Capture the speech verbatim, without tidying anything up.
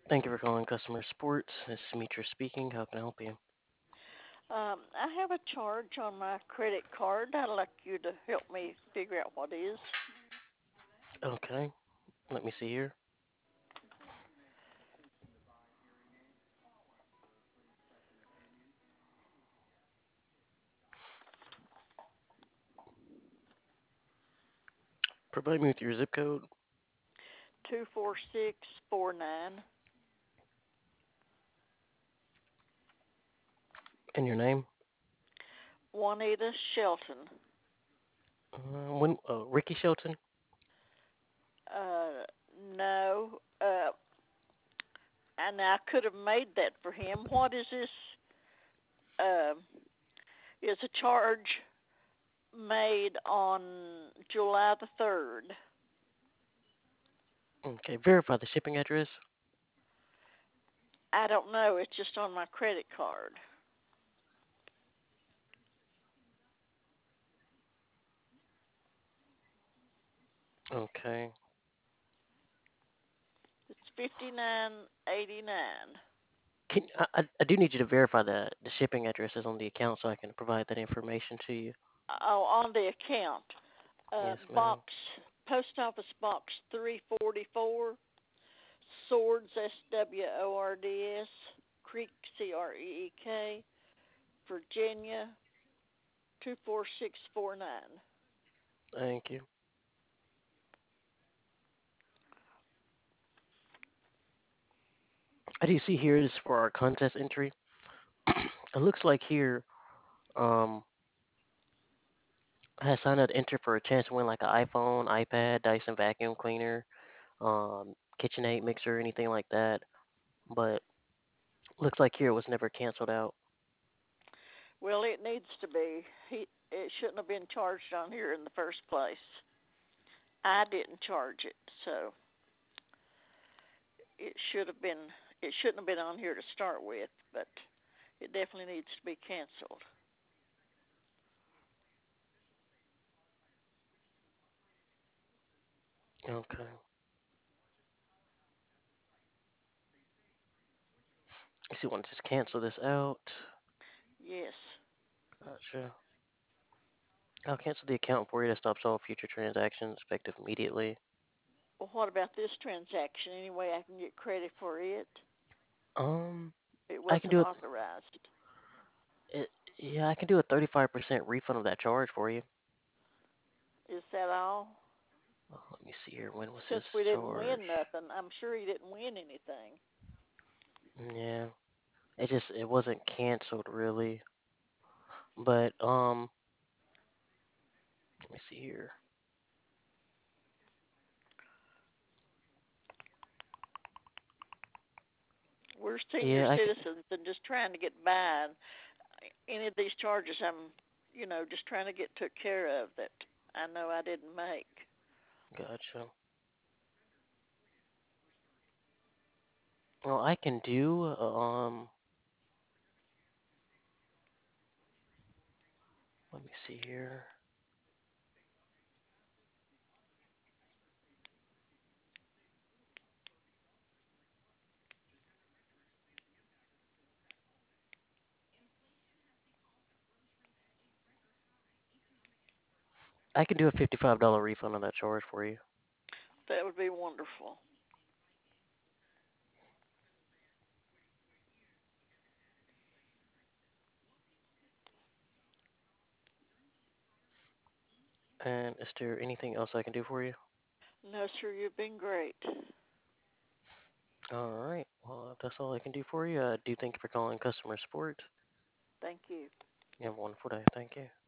Thank you for calling customer support. This is Mitra speaking. How can I help you? Um, I have a charge on my credit card. I'd like you to help me figure out what it is. Okay, let me see here. Provide me with your zip code Two four six four nine. and your name. Juanita Shelton. Uh, when uh, Ricky Shelton. Uh, no. Uh, and I could have made that for him. What is this? Uh, is a charge made on July the third. Okay, verify the shipping address. I don't know. It's just on my credit card. Okay. It's fifty nine eighty nine. Can I, I I do need you to verify the the shipping address is on the account so I can provide that information to you. Oh, on the account. Uh, Yes, ma'am. box Post Office Box three forty-four, Swords S W O R D S, Creek C R E E K, Virginia two four six four nine. Thank you. I do see here is for our contest entry. It looks like here, um, I had signed up to enter for a chance to win like an iPhone, iPad, Dyson vacuum cleaner, um, KitchenAid mixer, anything like that. But looks like here it was never canceled out. Well, it needs to be. He it shouldn't have been charged on here in the first place. I didn't charge it, so it should have been. It shouldn't have been on here to start with, but it definitely needs to be canceled. Okay. So you want to just cancel this out? Yes. Gotcha. I'll cancel the account for you. That stops all future transactions effective immediately. Well, what about this transaction? Any way I can get credit for it? Um, It I can wasn't do it. authorized. it yeah, I can do a thirty-five percent refund of that charge for you. Is that all? Uh, let me see here. When was Since this we didn't charge? win nothing, I'm sure he didn't win anything. Yeah, it just it wasn't canceled really. But um, let me see here. We're senior Yeah, I can. citizens and just trying to get by. And any of these charges, I'm, you know, just trying to get took care of that I know I didn't make. Gotcha. Well, I can do um. Let me see here. I can do a fifty-five dollar refund on that charge for you. That would be wonderful. And is there anything else I can do for you? No, sir, you've been great. All right. Well, if that's all I can do for you, I do thank you for calling customer support. Thank you. You have a wonderful day. Thank you.